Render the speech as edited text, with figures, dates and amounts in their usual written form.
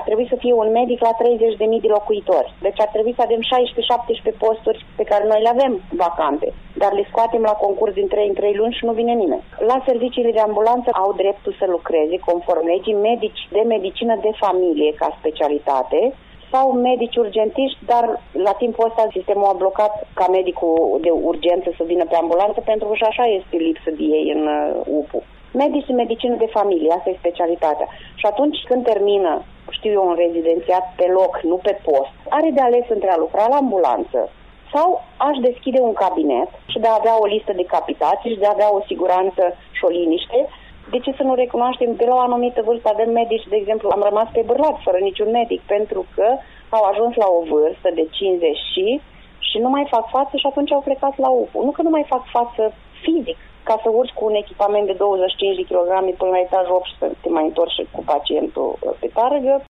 trebui să fie un medic la 30.000 de locuitori. Deci ar trebui să avem 16-17 posturi pe care noi le avem vacante, dar le scoatem la concurs din 3 în 3 luni și nu vine nimeni. La serviciile de ambulanță au dreptul să lucreze, conform legii, medici de medicină de familie ca specialitate, sau medici urgentiști, dar la timpul ăsta sistemul a blocat ca medicul de urgență să vină pe ambulanță, pentru că și așa este lipsă de ei în UPU. Medici de medicină de familie, asta e specialitatea. Și atunci când termină, știu eu, un rezidențiat pe loc, nu pe post, are de ales între a lucra la ambulanță sau aș deschide un cabinet și de a avea o listă de capitații și de a avea o siguranță și o liniște. De ce să nu recunoaștem? De la o anumită vârstă avem medici, de exemplu, am rămas pe bârlat fără niciun medic pentru că au ajuns la o vârstă de 50 și nu mai fac față și atunci au plecat la UPU. Nu că nu mai fac față fizic, ca să urci cu un echipament de 25 de kg până la etajul 8 și să te mai întorci cu pacientul pe targă.